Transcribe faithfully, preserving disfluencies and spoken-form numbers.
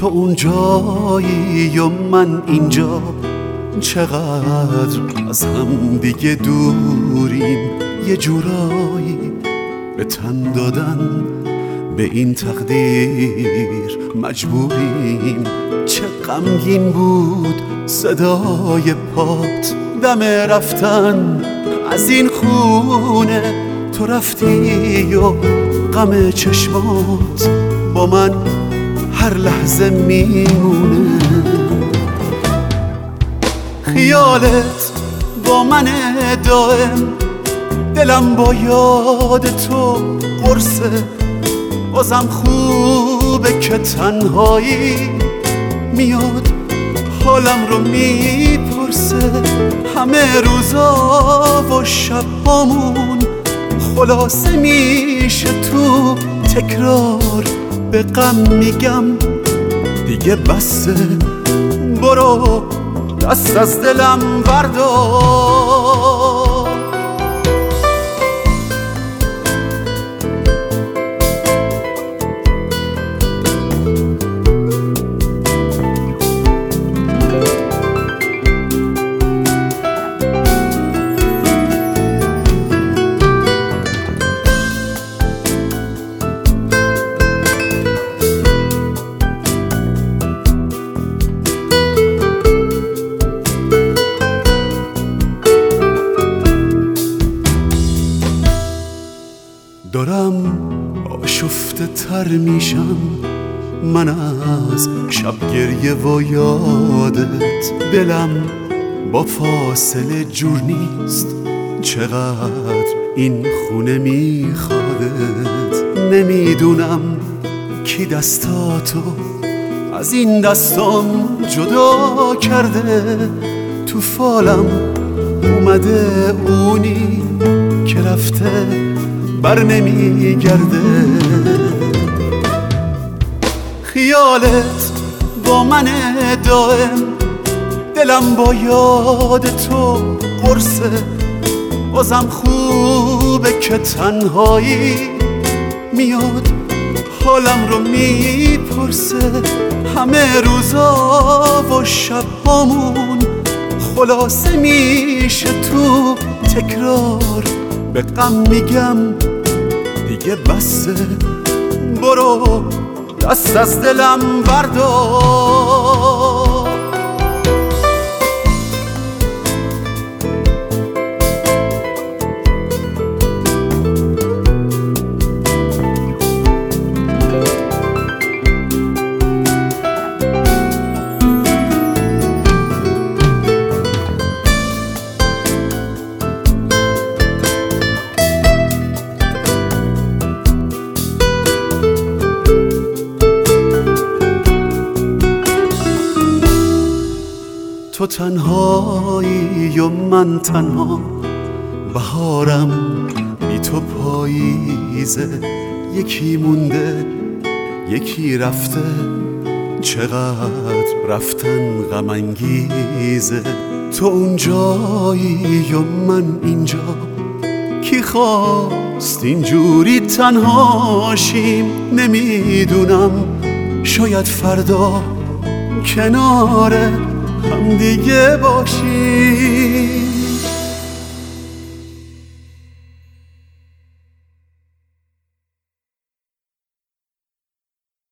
تو اون جایی و من اینجا، چقدر از هم دیگه دوریم، یه جورایی به تن دادن به این تقدیر مجبوریم. چه غمگین بود صدای پات دم رفتن از این خونه، تو رفتی و غم چشمات با من هر لحظه میمونه. خیالت با من دائم، دلم با یاد تو قرصه، بازم خوبه که تنهایی میاد حالم رو میپرسه. همه روزا و شبامون خلاصه میشه تو تکرار، به غم میگم دیگه بسه، برو دست از دلم بردار. دارم آشفته تر میشم من از شب گریه و یادت، دلم با فاصله جور نیست، چقدر این خونه میخوادت. نمیدونم کی دستاتو از این دستام جدا کرده، تو فالم اومده اونی که رفته بر نمیگرده. خیالت با من دائم، دلم با یاد تو قرصه، بازم خوبه که تنهایی میاد حالم رو میپرسه. همه روزا و شبامون خلاصه میشه تو تکرار، به غم میگم دیگه بسه، برو دست از دلم بردار. تو تنهایی و من تنها، بهارم بی تو پاییزه، یکی مونده یکی رفته، چقدر رفتن غم انگیزه. تو اون جایی و من اینجا، کی خواست اینجوری تنهاشیم؟ نمیدونم، شاید فردا کناره هم دیگه باشی.